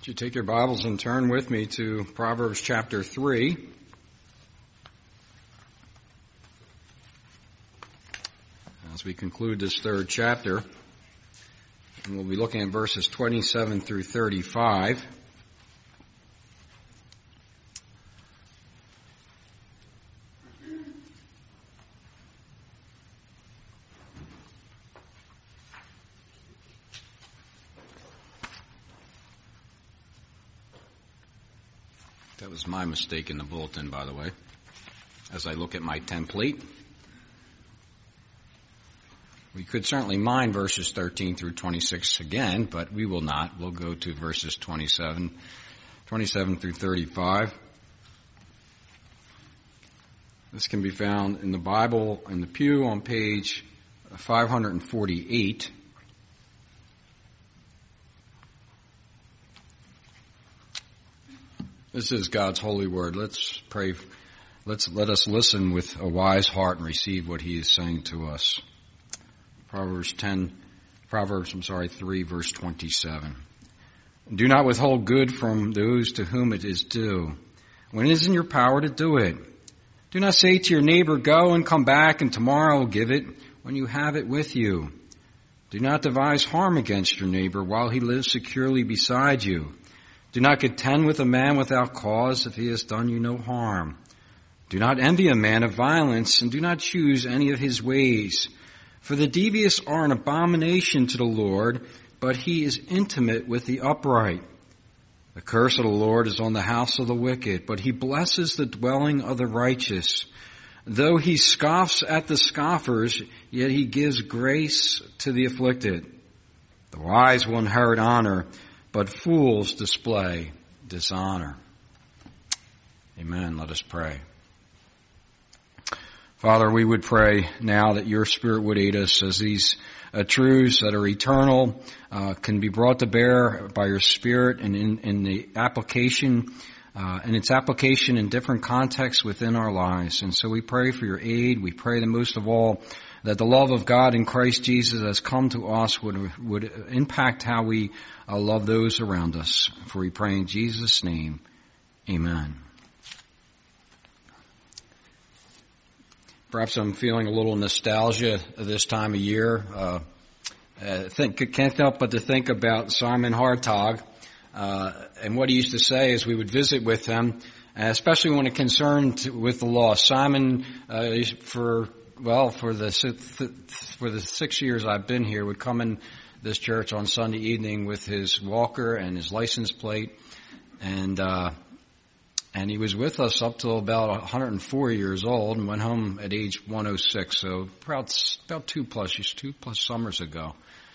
you take your Bibles and turn with me to Proverbs chapter 3. As we conclude this third chapter, and we'll be looking at verses 27 through 35. That was my mistake in the bulletin, by the way, as I look at my template. We could certainly mine verses 13 through 26 again, but we will not. We'll go to verses 27 through 35. This can be found in the Bible in the pew on page 548. This is God's holy word. Let's pray. Let us listen with a wise heart and receive what he is saying to us. Proverbs 3, verse 27. Do not withhold good from those to whom it is due, when it is in your power to do it. Do not say to your neighbor, go and come back, and tomorrow I'll give it, when you have it with you. Do not devise harm against your neighbor while he lives securely beside you. Do not contend with a man without cause if he has done you no harm. Do not envy a man of violence, and do not choose any of his ways. For the devious are an abomination to the Lord, but he is intimate with the upright. The curse of the Lord is on the house of the wicked, but he blesses the dwelling of the righteous. Though he scoffs at the scoffers, yet he gives grace to the afflicted. The wise will inherit honor, but fools display dishonor. Amen. Let us pray. Father, we would pray now that your Spirit would aid us as these truths that are eternal can be brought to bear by your Spirit and in the application, and its application in different contexts within our lives. And so we pray for your aid. We pray that most of all that the love of God in Christ Jesus has come to us would impact how we love those around us. For we pray in Jesus' name, amen. Perhaps I'm feeling a little nostalgia this time of year. Can't help but to think about Simon Hartog and what he used to say as we would visit with him, especially when it concerned with the lost. Simon, for the 6 years I've been here, would come in this church on Sunday evening with his walker and his license plate, and he was with us up till about 104 years old and went home at age 106, so about 2 plus summers ago.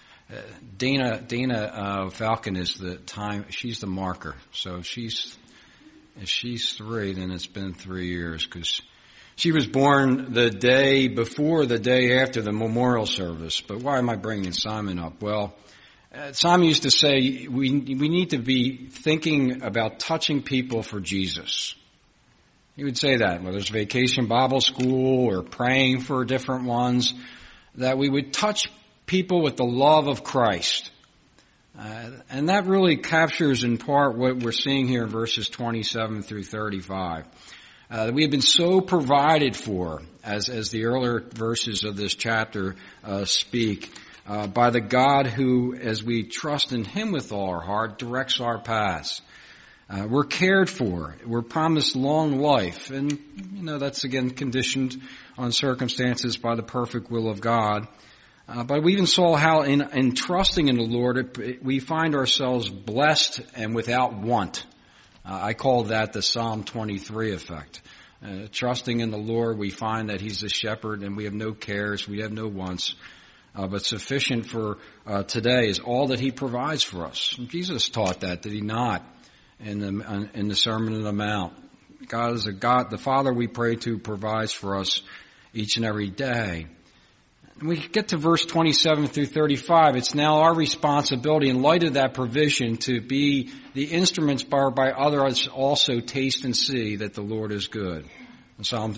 Dana Falcon is the time, she's the marker. So if she's 3, then it's been 3 years, because she was born the day before the day after the memorial service. But why am I bringing Simon up? Well, Simon used to say we need to be thinking about touching people for Jesus. He would say that, whether it's Vacation Bible School or praying for different ones, that we would touch people with the love of Christ. And that really captures in part what we're seeing here in verses 27 through 35. We have been so provided for, as the earlier verses of this chapter speak, by the God who, as we trust in him with all our heart, directs our paths. We're cared for. We're promised long life. And, that's again conditioned on circumstances by the perfect will of God. But we even saw how in trusting in the Lord, we find ourselves blessed and without want. I call that the Psalm 23 effect. Trusting in the Lord, we find that he's the shepherd and we have no cares, we have no wants. But sufficient for today is all that he provides for us. And Jesus taught that, did he not, in the Sermon on the Mount? God is a God, the Father we pray to provides for us each and every day. And we get to verse 27 through 35. It's now our responsibility, in light of that provision, to be the instruments by others also taste and see that the Lord is good. Psalm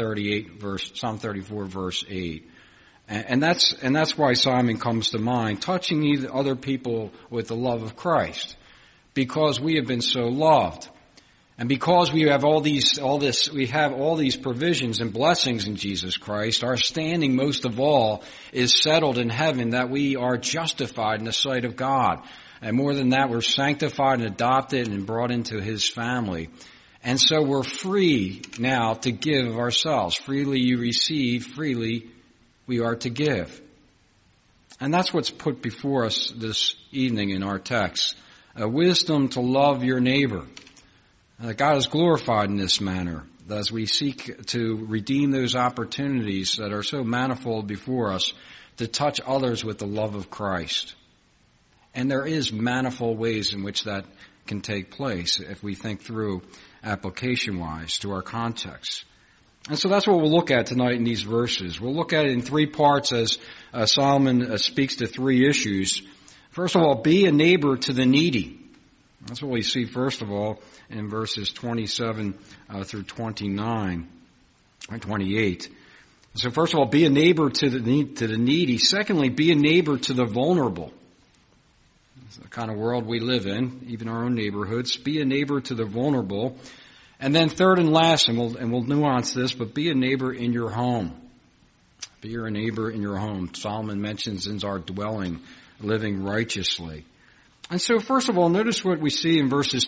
34, verse 8. And that's why Simon comes to mind, touching other people with the love of Christ. because we have been so loved. And because we have we have all these provisions and blessings in Jesus Christ, our standing most of all is settled in heaven, that we are justified in the sight of God. And more than that, we're sanctified and adopted and brought into His family. And so we're free now to give of ourselves. Freely you receive, freely we are to give. And that's what's put before us this evening in our text. A wisdom to love your neighbor. God is glorified in this manner as we seek to redeem those opportunities that are so manifold before us to touch others with the love of Christ. And there is manifold ways in which that can take place if we think through application-wise to our context. And so that's what we'll look at tonight in these verses. We'll look at it in three parts as Solomon speaks to three issues. First of all, be a neighbor to the needy. That's what we see first of all in verses 27 through 29 or 28. So first of all, be a neighbor to the needy. Secondly, be a neighbor to the vulnerable. It's the kind of world we live in, even our own neighborhoods. Be a neighbor to the vulnerable. And then third and last, and we'll nuance this, but be a neighbor in your home. Be a neighbor in your home. Solomon mentions in our dwelling, living righteously. And so first of all, notice what we see in verses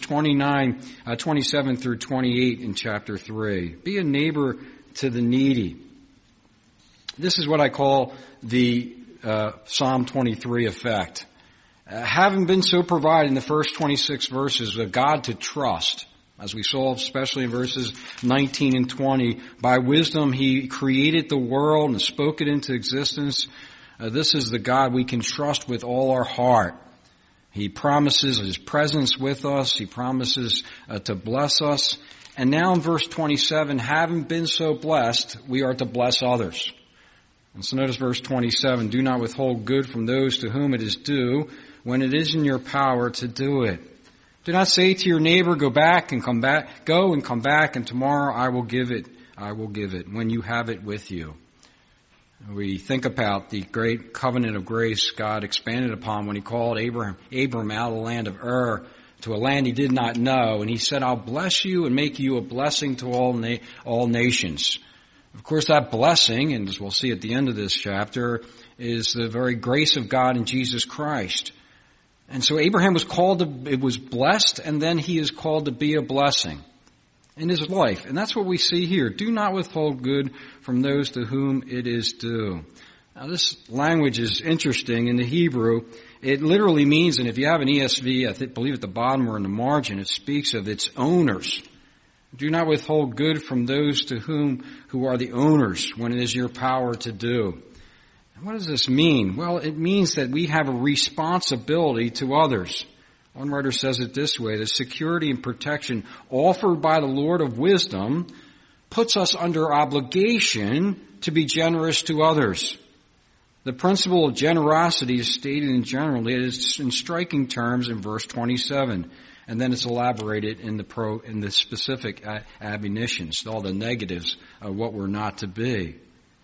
27 through 28 in chapter 3. Be a neighbor to the needy. This is what I call the Psalm 23 effect. Having been so provided in the first 26 verses of God to trust, as we saw especially in verses 19 and 20, by wisdom He created the world and spoke it into existence. This is the God we can trust with all our heart. He promises His presence with us. He promises to bless us. And now in verse 27, having been so blessed, we are to bless others. And so notice verse 27, do not withhold good from those to whom it is due when it is in your power to do it. Do not say to your neighbor, go and come back, and tomorrow I will give it, when you have it with you. We think about the great covenant of grace God expanded upon when He called Abram out of the land of Ur to a land he did not know. And He said, I'll bless you and make you a blessing to all nations. Of course, that blessing, and as we'll see at the end of this chapter, is the very grace of God in Jesus Christ. And so Abraham was blessed, and then he is called to be a blessing in his life. And that's what we see here. Do not withhold good from those to whom it is due. Now this language is interesting in the Hebrew. It literally means, and if you have an ESV, I believe at the bottom or in the margin, it speaks of its owners. Do not withhold good from those who are the owners when it is your power to do. And what does this mean? Well, it means that we have a responsibility to others. One writer says it this way: the security and protection offered by the Lord of wisdom puts us under obligation to be generous to others. The principle of generosity is stated in striking terms in verse 27, and then it's elaborated in the specific admonitions, all the negatives of what we're not to be.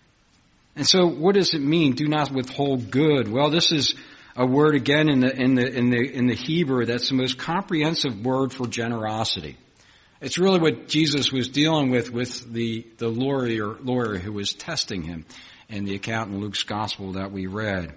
And so, what does it mean? Do not withhold good. Well, this is a word again in the Hebrew that's the most comprehensive word for generosity. It's really what Jesus was dealing with the lawyer who was testing Him in the account in Luke's gospel that we read.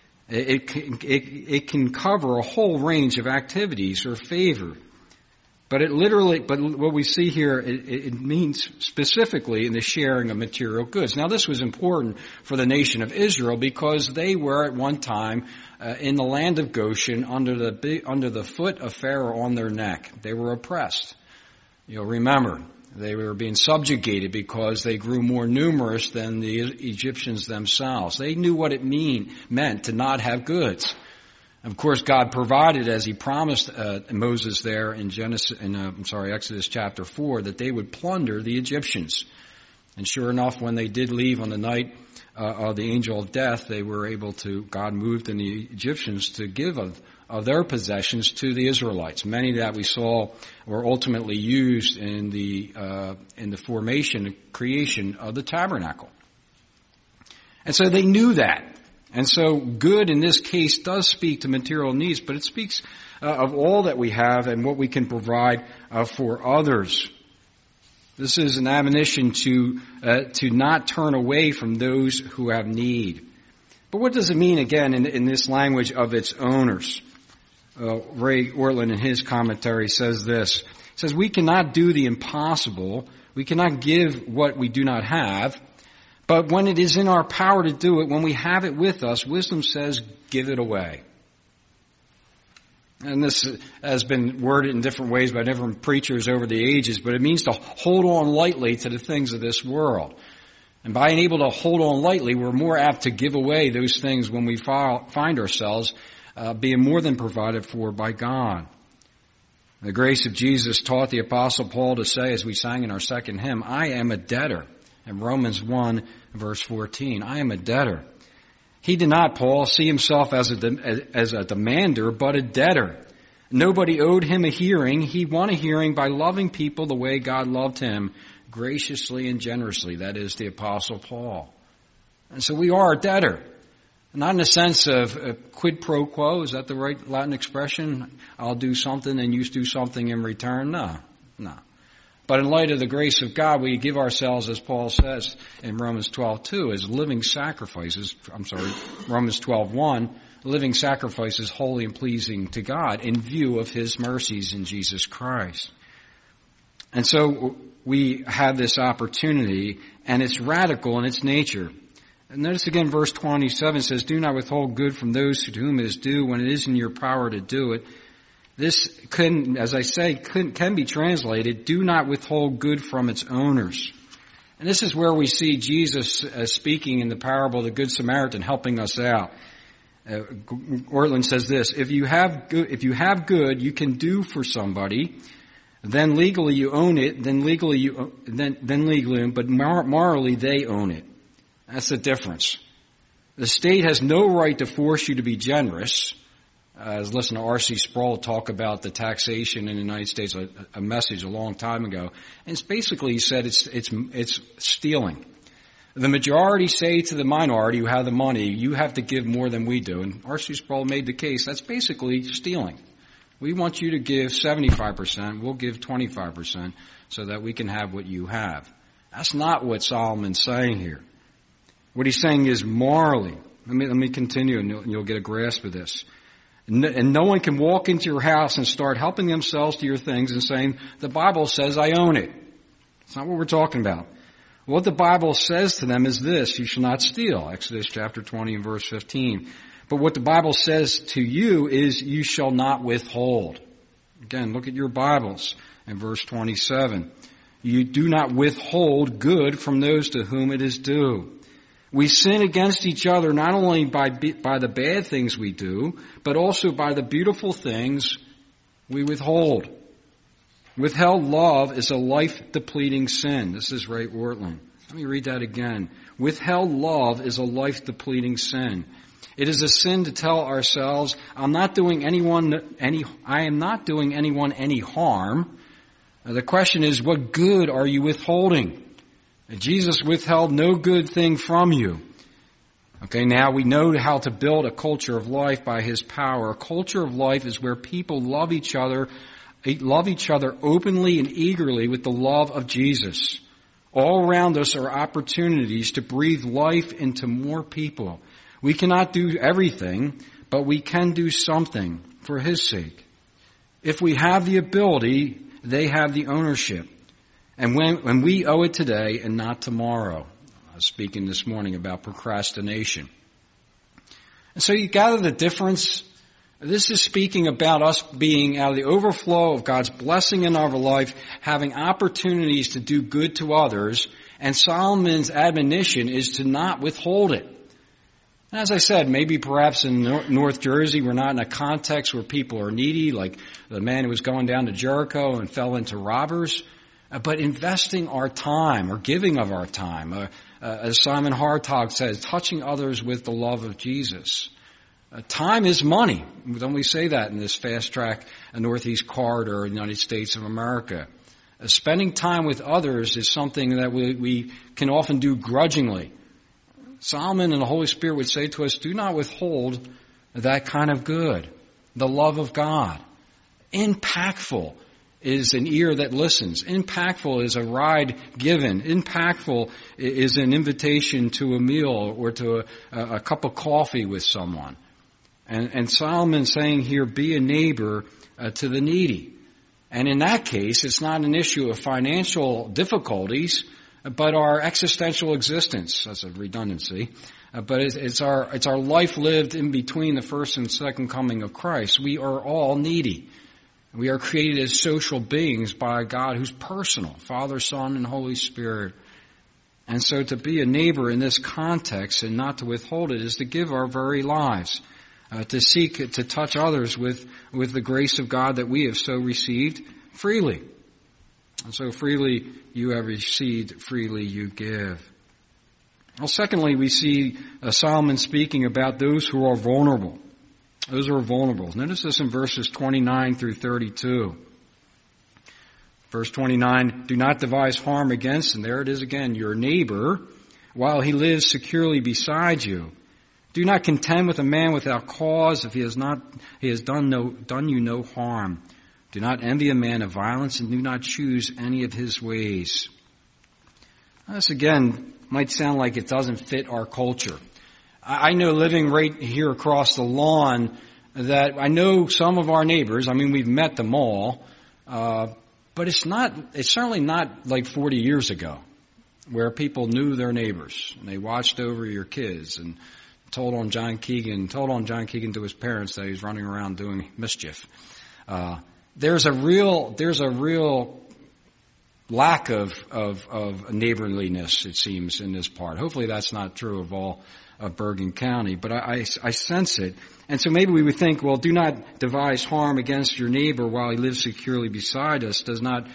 It can cover a whole range of activities or favor. But what we see here, it means specifically in the sharing of material goods. Now this was important for the nation of Israel because they were at one time in the land of Goshen under the foot of Pharaoh on their neck. They were oppressed. You'll remember, they were being subjugated because they grew more numerous than the Egyptians themselves. They knew what it meant to not have goods. Of course, God provided, as He promised Moses there in Exodus chapter 4, that they would plunder the Egyptians. And sure enough, when they did leave on the night of the angel of death, God moved in the Egyptians to give of their possessions to the Israelites. Many that we saw were ultimately used in the formation and creation of the tabernacle. And so they knew that. And so good in this case does speak to material needs, but it speaks of all that we have and what we can provide for others. This is an admonition to not turn away from those who have need. But what does it mean, again, in this language of its owners? Ray Ortlund, in his commentary, says this. He says, we cannot do the impossible. We cannot give what we do not have. But when it is in our power to do it, when we have it with us, wisdom says, give it away. And this has been worded in different ways by different preachers over the ages, but it means to hold on lightly to the things of this world. And by being able to hold on lightly, we're more apt to give away those things when we find ourselves being more than provided for by God. The grace of Jesus taught the Apostle Paul to say, as we sang in our second hymn, I am a debtor. In Romans 1, verse 14, I am a debtor. He did not, Paul, see himself as a demander, but a debtor. Nobody owed him a hearing. He won a hearing by loving people the way God loved him, graciously and generously. That is the Apostle Paul. And so we are a debtor. Not in the sense of quid pro quo. Is that the right Latin expression? I'll do something and you do something in return? No. But in light of the grace of God, we give ourselves, as Paul says in Romans 12:2, as living sacrifices, Romans 12:1, living sacrifices holy and pleasing to God in view of His mercies in Jesus Christ. And so we have this opportunity, and it's radical in its nature. And notice again, verse 27 says, do not withhold good from those to whom it is due when it is in your power to do it. This can be translated, do not withhold good from its owners. And this is where we see Jesus speaking in the parable of the Good Samaritan, helping us out. Ortlund says this, if you have good you can do for somebody, then legally you own it, but morally they own it. That's the difference. The state has no right to force you to be generous. I was listening to R.C. Sproul talk about the taxation in the United States, a message a long time ago. And it's basically, he said, it's stealing. The majority say to the minority who have the money, you have to give more than we do. And R.C. Sproul made the case, that's basically stealing. We want you to give 75%, we'll give 25% so that we can have what you have. That's not what Solomon's saying here. What he's saying is morally. Let me continue and you'll get a grasp of this. And no one can walk into your house and start helping themselves to your things and saying, the Bible says I own it. It's not what we're talking about. What the Bible says to them is this, you shall not steal, Exodus chapter 20 and verse 15. But what the Bible says to you is you shall not withhold. Again, look at your Bibles in verse 27. You do not withhold good from those to whom it is due. We sin against each other not only by the bad things we do, but also by the beautiful things we withhold. Withheld love is a life-depleting sin. This is Ray Ortlund. Let me read that again. Withheld love is a life-depleting sin. It is a sin to tell ourselves, I am not doing anyone any harm. The question is, what good are you withholding? Jesus withheld no good thing from you. Okay, now we know how to build a culture of life by His power. A culture of life is where people love each other openly and eagerly with the love of Jesus. All around us are opportunities to breathe life into more people. We cannot do everything, but we can do something for His sake. If we have the ability, they have the ownership. And when we owe it today and not tomorrow. I was speaking this morning about procrastination. And so you gather the difference. This is speaking about us being out of the overflow of God's blessing in our life, having opportunities to do good to others, and Solomon's admonition is to not withhold it. And as I said, maybe perhaps in North Jersey we're not in a context where people are needy, like the man who was going down to Jericho and fell into robbers. But investing our time or giving of our time, as Simon Hartog says, touching others with the love of Jesus. Time is money. Don't we say that in this fast track Northeast corridor of the United States of America? Spending time with others is something that we can often do grudgingly. Solomon and the Holy Spirit would say to us, do not withhold that kind of good, the love of God. Impactful is an ear that listens. Impactful is a ride given. Impactful is an invitation to a meal or to a cup of coffee with someone. And Solomon's saying here, be a neighbor to the needy. And in that case, it's not an issue of financial difficulties, but our existential existence. That's a redundancy. But it's our life lived in between the first and second coming of Christ. We are all needy. We are created as social beings by a God who's personal, Father, Son, and Holy Spirit. And so to be a neighbor in this context and not to withhold it is to give our very lives, to seek to touch others with the grace of God that we have so received freely. And so freely you have received, freely you give. Well, secondly, we see Solomon speaking about those who are vulnerable. Those who are vulnerable. Notice this in verses 29 through 32. Verse 29, do not devise harm against, and there it is again, your neighbor, while he lives securely beside you. Do not contend with a man without cause if he has done you no harm. Do not envy a man of violence, and do not choose any of his ways. This again might sound like it doesn't fit our culture. I know living right here across the lawn that I know some of our neighbors. I mean, we've met them all, but it's certainly not like 40 years ago where people knew their neighbors and they watched over your kids and told on John Keegan to his parents that he was running around doing mischief. There's a real lack of neighborliness, it seems, in this part. Hopefully that's not true of all of Bergen County, but I sense it. And so maybe we would think, well, do not devise harm against your neighbor while he lives securely beside us does not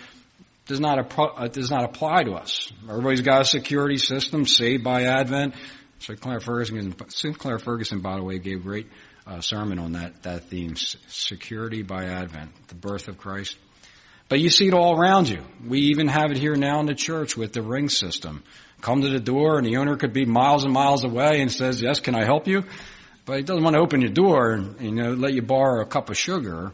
apply to us. Everybody's got a security system, saved by Advent. Sinclair Ferguson, by the way, gave a great sermon on that theme, security by Advent, the birth of Christ. But you see it all around you. We even have it here now in the church with the ring system. Come to the door and the owner could be miles and miles away and says, yes, can I help you? But he doesn't want to open your door and, let you borrow a cup of sugar.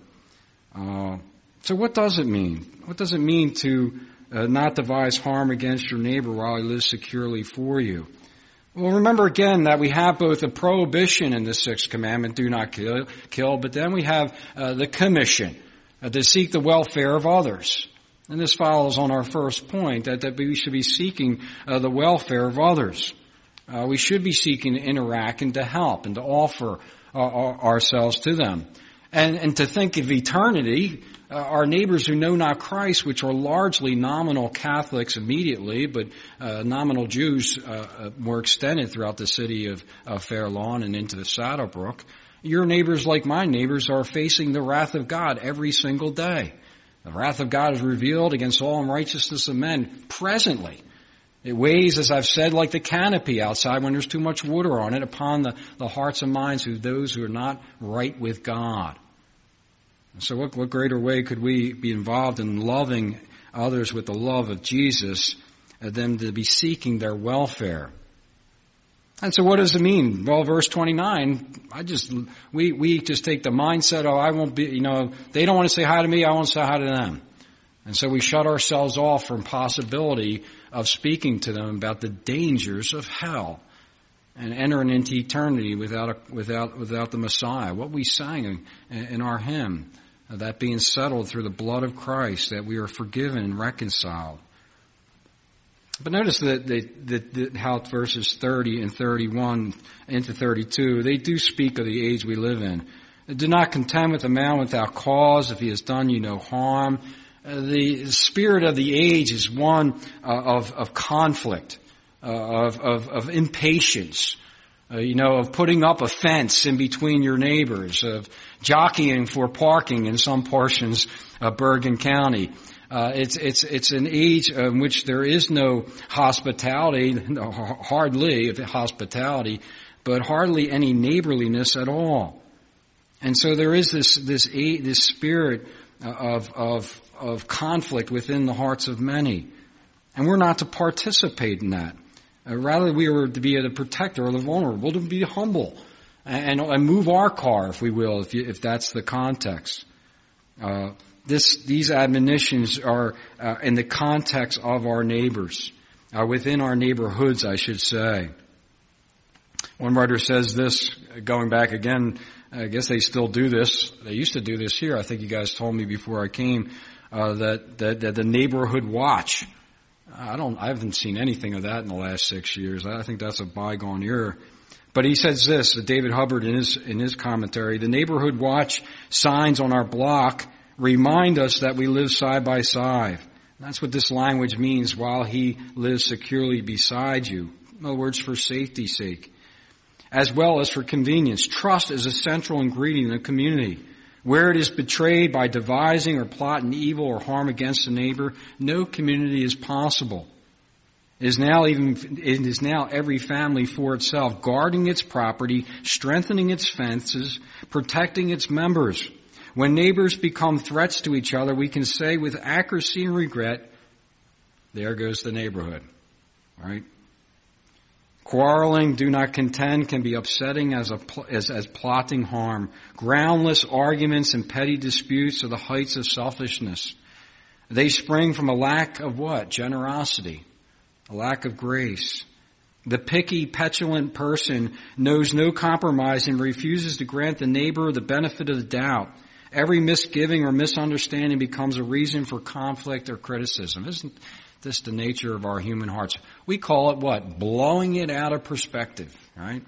So what does it mean? What does it mean to not devise harm against your neighbor while he lives securely for you? Well, remember again that we have both a prohibition in the sixth commandment, do not kill, but then we have the commission to seek the welfare of others. And this follows on our first point, that we should be seeking the welfare of others. We should be seeking to interact and to help and to offer ourselves to them. And to think of eternity, our neighbors who know not Christ, which are largely nominal Catholics immediately, but nominal Jews more extended throughout the city of Fair Lawn and into the Saddlebrook. Your neighbors, like my neighbors, are facing the wrath of God every single day. The wrath of God is revealed against all unrighteousness of men presently. It weighs, as I've said, like the canopy outside when there's too much water on it upon the hearts and minds of those who are not right with God. And so what greater way could we be involved in loving others with the love of Jesus than to be seeking their welfare? And so what does it mean? Well, verse 29, we just take the mindset, I won't be, they don't want to say hi to me, I won't say hi to them. And so we shut ourselves off from possibility of speaking to them about the dangers of hell and entering into eternity without the Messiah. What we sang in our hymn, that being settled through the blood of Christ, that we are forgiven and reconciled. But notice that how verses 30 and 31 into 32, they do speak of the age we live in. Do not contend with a man without cause if he has done you no harm. The spirit of the age is one of conflict, of impatience, of putting up a fence in between your neighbors, of jockeying for parking in some portions of Bergen County. It's an age in which there is no hospitality, hardly hospitality, but hardly any neighborliness at all. And so there is this spirit of conflict within the hearts of many. And we're not to participate in that. Rather, we are to be the protector of the vulnerable, to be humble and move our car, if we will, if that's the context. These admonitions are in the context of our neighbors, within our neighborhoods, I should say. One writer says this, going back again, I guess they still do this. They used to do this here. I think you guys told me before I came that the neighborhood watch. I haven't seen anything of that in the last 6 years. I think that's a bygone era. But he says this, David Hubbard in his commentary, the neighborhood watch signs on our block remind us that we live side by side. That's what this language means, while he lives securely beside you. In other words, for safety's sake, as well as for convenience. Trust is a central ingredient in a community. Where it is betrayed by devising or plotting evil or harm against a neighbor, no community is possible. It is now every family for itself, guarding its property, strengthening its fences, protecting its members. When neighbors become threats to each other, we can say with accuracy and regret, there goes the neighborhood. Right? Quarreling, do not contend, can be upsetting as plotting harm. Groundless arguments and petty disputes are the heights of selfishness. They spring from a lack of what? Generosity. A lack of grace. The picky, petulant person knows no compromise and refuses to grant the neighbor the benefit of the doubt. Every misgiving or misunderstanding becomes a reason for conflict or criticism. Isn't this the nature of our human hearts? We call it what? Blowing it out of perspective, right?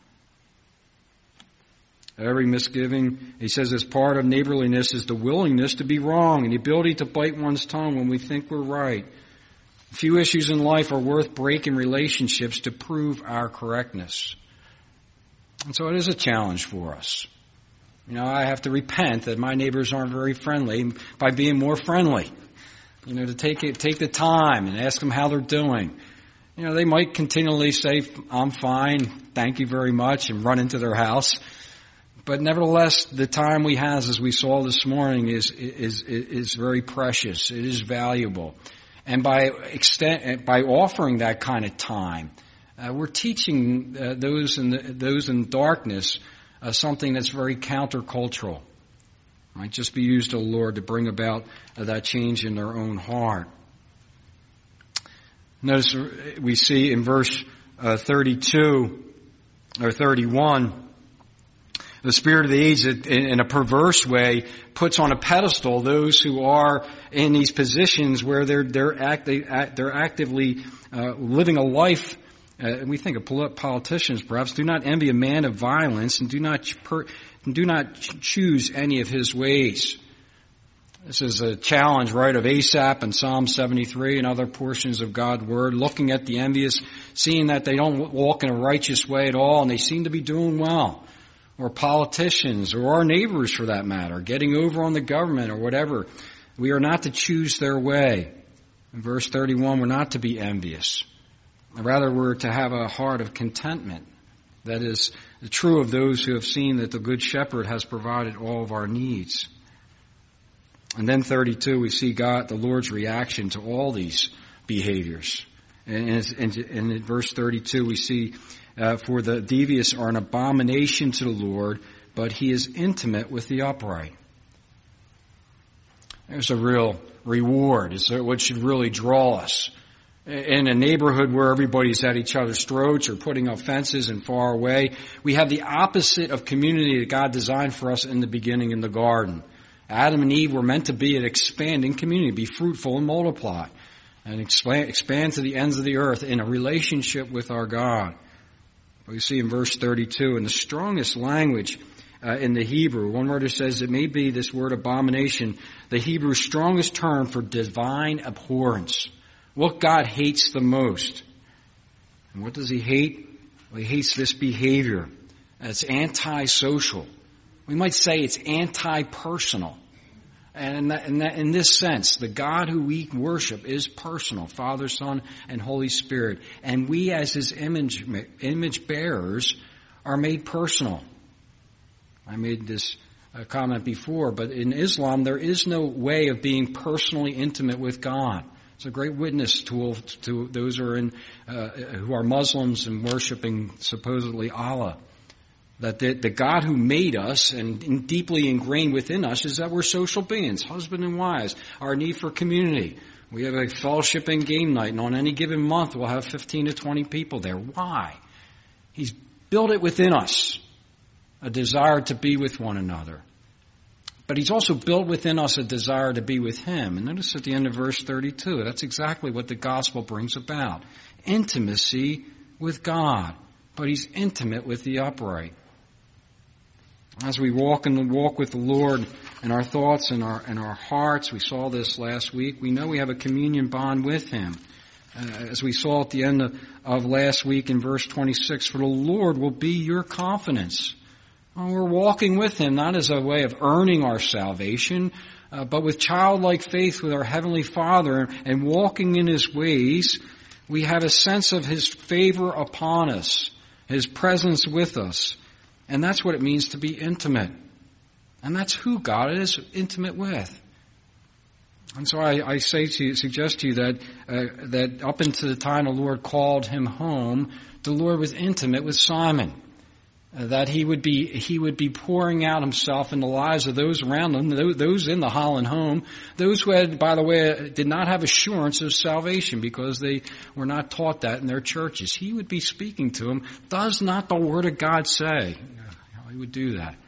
Every misgiving, he says, as part of neighborliness is the willingness to be wrong and the ability to bite one's tongue when we think we're right. Few issues in life are worth breaking relationships to prove our correctness. And so it is a challenge for us. I have to repent that my neighbors aren't very friendly by being more friendly. To take the time and ask them how they're doing. They might continually say, I'm fine, thank you very much, and run into their house. But nevertheless, the time we have, as we saw this morning, is very precious. It is valuable. And by offering that kind of time, we're teaching those in darkness something that's very countercultural. Might just be used to the Lord to bring about that change in their own heart. Notice we see in verse 32 or 31, the spirit of the age in a perverse way puts on a pedestal those who are in these positions where they're actively living a life. We think of politicians, perhaps. Do not envy a man of violence, and do not choose any of his ways. This is a challenge, right, of Asaph and Psalm 73 and other portions of God's Word, looking at the envious, seeing that they don't walk in a righteous way at all, and they seem to be doing well. Or politicians, or our neighbors for that matter, getting over on the government or whatever. We are not to choose their way. In verse 31, we're not to be envious. Rather, we're to have a heart of contentment. That is true of those who have seen that the Good Shepherd has provided all of our needs. And then 32, we see the Lord's reaction to all these behaviors. And in verse 32, we see, for the devious are an abomination to the Lord, but he is intimate with the upright. There's a real reward. It's what should really draw us. In a neighborhood where everybody's at each other's throats or putting up fences and far away, we have the opposite of community that God designed for us in the beginning in the garden. Adam and Eve were meant to be an expanding community, be fruitful and multiply, and expand to the ends of the earth in a relationship with our God. We see in verse 32, in the strongest language in the Hebrew, one writer says it may be this word abomination, the Hebrew's strongest term for divine abhorrence. What God hates the most. And what does he hate? Well, he hates this behavior. It's antisocial. We might say it's anti-personal. And in this sense, the God who we worship is personal, Father, Son, and Holy Spirit. And we as his image bearers are made personal. I made this comment before, but in Islam there is no way of being personally intimate with God. It's a great witness tool to those who are who are Muslims and worshiping supposedly Allah. That the God who made us and deeply ingrained within us is that we're social beings, husband and wives, our need for community. We have a fellowship and game night, and on any given month we'll have 15 to 20 people there. Why? He's built it within us, a desire to be with one another. But he's also built within us a desire to be with him. And notice at the end of verse 32, that's exactly what the gospel brings about. Intimacy with God. But he's intimate with the upright. As we walk with the Lord in our thoughts and our hearts, we saw this last week, we know we have a communion bond with him. As we saw at the end of last week in verse 26, for the Lord will be your confidence. Well, we're walking with him not as a way of earning our salvation, but with childlike faith with our Heavenly Father and walking in his ways, we have a sense of his favor upon us, his presence with us. And that's what it means to be intimate. And that's who God is intimate with. And so I suggest to you that up until the time the Lord called him home, the Lord was intimate with Simon. That he would be pouring out himself in the lives of those around him, those in the Holland home, those who had, by the way, did not have assurance of salvation because they were not taught that in their churches. He would be speaking to them. Does not the Word of God say? He would do that.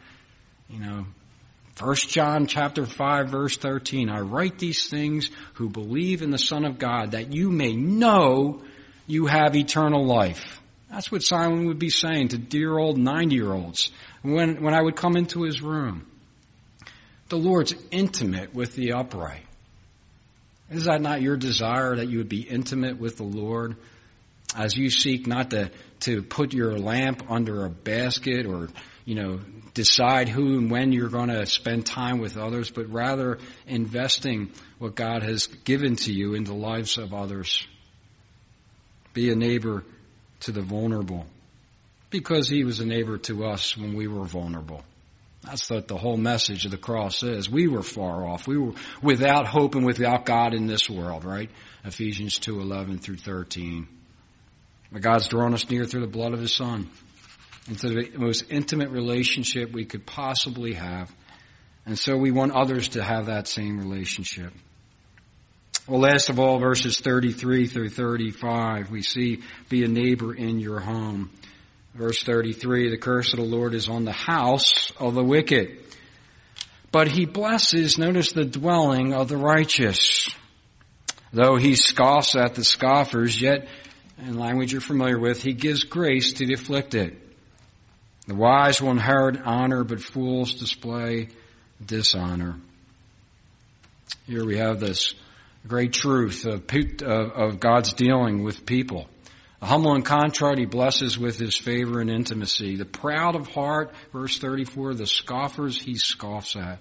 1 John chapter 5 verse 13, I write these things who believe in the Son of God, that you may know you have eternal life. That's what Simon would be saying to dear old 90-year-olds when I would come into his room. The Lord's intimate with the upright. Is that not your desire, that you would be intimate with the Lord as you seek not to put your lamp under a basket or, decide who and when you're going to spend time with others, but rather investing what God has given to you in the lives of others? Be a neighbor to the vulnerable, because he was a neighbor to us when we were vulnerable. That's what the whole message of the cross is. We were far off. We were without hope and without God in this world, right? Ephesians 2:11 through 13. But God's drawn us near through the blood of his Son into the most intimate relationship we could possibly have. And so we want others to have that same relationship. Well, last of all, verses 33 through 35, we see, be a neighbor in your home. Verse 33, the curse of the Lord is on the house of the wicked, but he blesses, notice, the dwelling of the righteous. Though he scoffs at the scoffers, yet, in language you're familiar with, he gives grace to the afflicted. The wise will inherit honor, but fools display dishonor. Here we have this great truth of God's dealing with people. The humble and contrite he blesses with his favor and intimacy. The proud of heart, verse 34, the scoffers he scoffs at.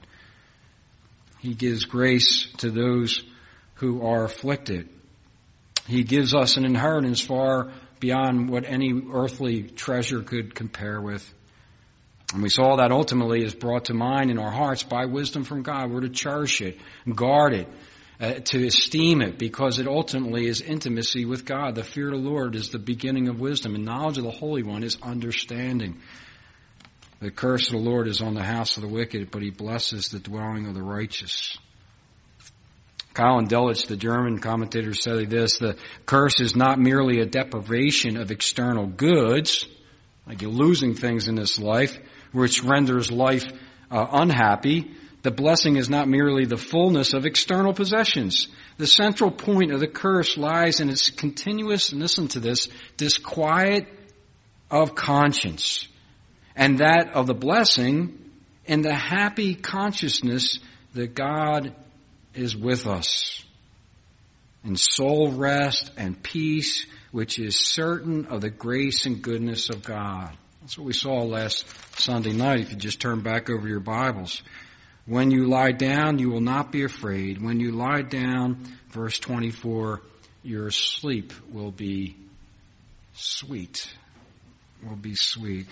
He gives grace to those who are afflicted. He gives us an inheritance far beyond what any earthly treasure could compare with. And we saw that ultimately is brought to mind in our hearts by wisdom from God. We're to cherish it, guard it, to esteem it, because it ultimately is intimacy with God. The fear of the Lord is the beginning of wisdom, and knowledge of the Holy One is understanding. The curse of the Lord is on the house of the wicked, but he blesses the dwelling of the righteous. Colin Delitzsch, the German commentator, said this: the curse is not merely a deprivation of external goods, like you're losing things in this life, which renders life unhappy. The blessing is not merely the fullness of external possessions. The central point of the curse lies in its continuous, and listen to this, disquiet of conscience, and that of the blessing in the happy consciousness that God is with us, in soul rest and peace, which is certain of the grace and goodness of God. That's what we saw last Sunday night, if you just turn back over your Bibles. When you lie down, you will not be afraid. When you lie down, verse 24, your sleep will be sweet. Will be sweet.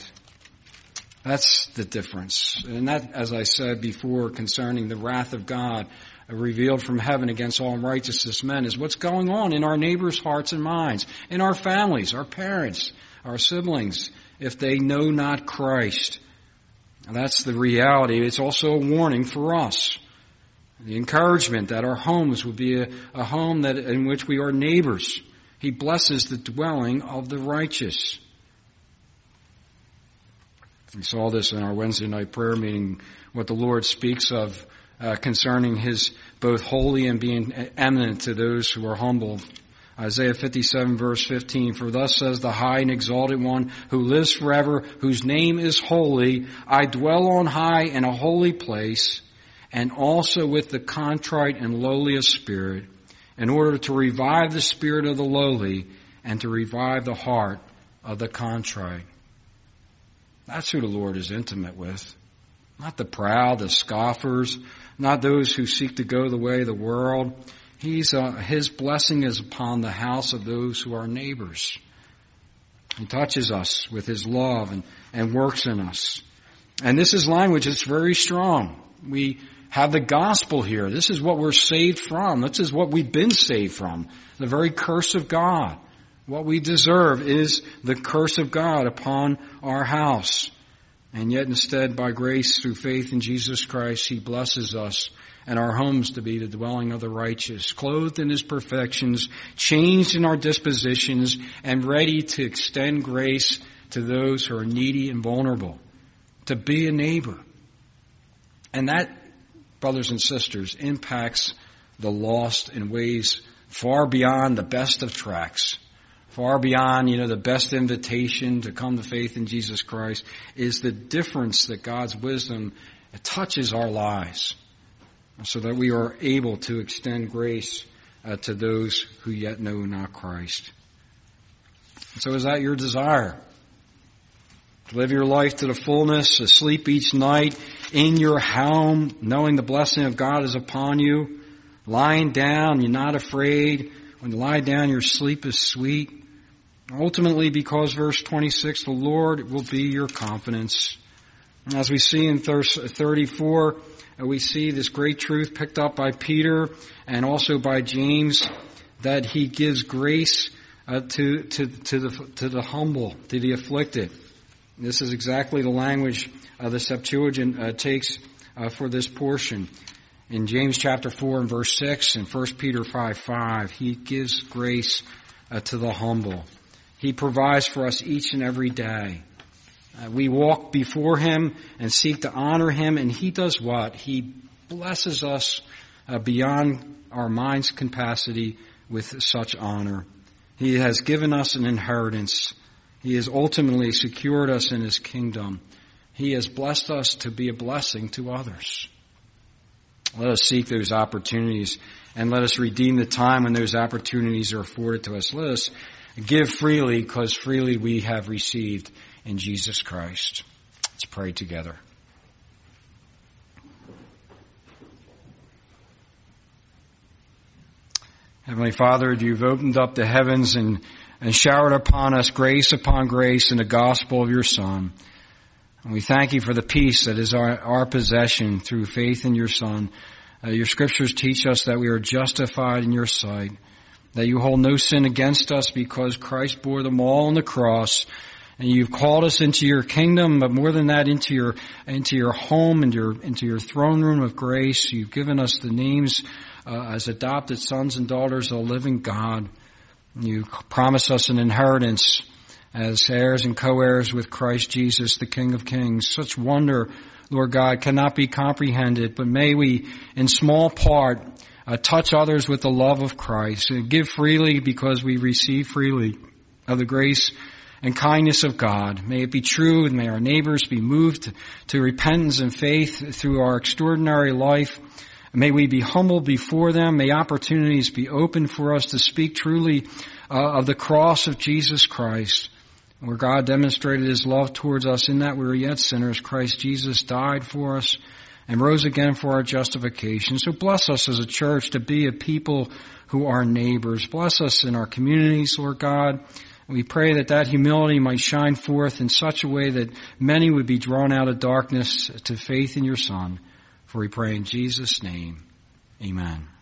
That's the difference. And that, as I said before, concerning the wrath of God, revealed from heaven against all unrighteousness men is what's going on in our neighbors' hearts and minds, in our families, our parents, our siblings, if they know not Christ. And that's the reality. It's also a warning for us. The encouragement that our homes would be a home in which we are neighbors. He blesses the dwelling of the righteous. We saw this in our Wednesday night prayer meeting, what the Lord speaks of concerning His both holy and being eminent to those who are humble. Isaiah 57 verse 15, for thus says the high and exalted one who lives forever, whose name is holy. I dwell on high in a holy place, and also with the contrite and lowly of spirit, in order to revive the spirit of the lowly and to revive the heart of the contrite. That's who the Lord is intimate with. Not the proud, the scoffers, not those who seek to go the way of the world. His blessing is upon the house of those who are neighbors. He touches us with His love and works in us. And this is language that's very strong. We have the gospel here. This is what we're saved from. This is what we've been saved from. The very curse of God. What we deserve is the curse of God upon our house. And yet instead, by grace through faith in Jesus Christ, He blesses us and our homes to be the dwelling of the righteous, clothed in His perfections, changed in our dispositions, and ready to extend grace to those who are needy and vulnerable, to be a neighbor. And that, brothers and sisters, impacts the lost in ways far beyond the best of tracts. Far beyond, the best invitation to come to faith in Jesus Christ is the difference that God's wisdom touches our lives so that we are able to extend grace to those who yet know not Christ. So is that your desire? To live your life to the fullness, to sleep each night in your home, knowing the blessing of God is upon you, lying down, you're not afraid. When you lie down, your sleep is sweet. Ultimately, because verse 26, the Lord will be your confidence. And as we see in verse 34, we see this great truth picked up by Peter and also by James, that He gives grace to the humble, to the afflicted. This is exactly the language the Septuagint takes for this portion. In James chapter 4 and verse 6 and 1 Peter 5:5, He gives grace to the humble. He provides for us each and every day. We walk before Him and seek to honor Him, and He does what? He blesses us beyond our mind's capacity with such honor. He has given us an inheritance. He has ultimately secured us in His kingdom. He has blessed us to be a blessing to others. Let us seek those opportunities, and let us redeem the time when those opportunities are afforded to us. Let us give freely, because freely we have received in Jesus Christ. Let's pray together. Heavenly Father, You've opened up the heavens and showered upon us grace upon grace in the gospel of Your Son. And we thank You for the peace that is our possession through faith in Your Son. Your scriptures teach us that we are justified in Your sight, that You hold no sin against us because Christ bore them all on the cross. And You've called us into Your kingdom, but more than that, into your home and into Your throne room of grace. You've given us the names as adopted sons and daughters of the living God. You promise us an inheritance as heirs and co-heirs with Christ Jesus, the King of Kings. Such wonder, Lord God, cannot be comprehended, but may we, in small part, touch others with the love of Christ, and give freely because we receive freely of the grace and kindness of God. May it be true, and may our neighbors be moved to repentance and faith through our extraordinary life. May we be humble before them. May opportunities be open for us to speak truly of the cross of Jesus Christ, where God demonstrated His love towards us in that we were yet sinners. Christ Jesus died for us and rose again for our justification. So bless us as a church to be a people who are neighbors. Bless us in our communities, Lord God. We pray that humility might shine forth in such a way that many would be drawn out of darkness to faith in Your Son. For we pray in Jesus' name. Amen.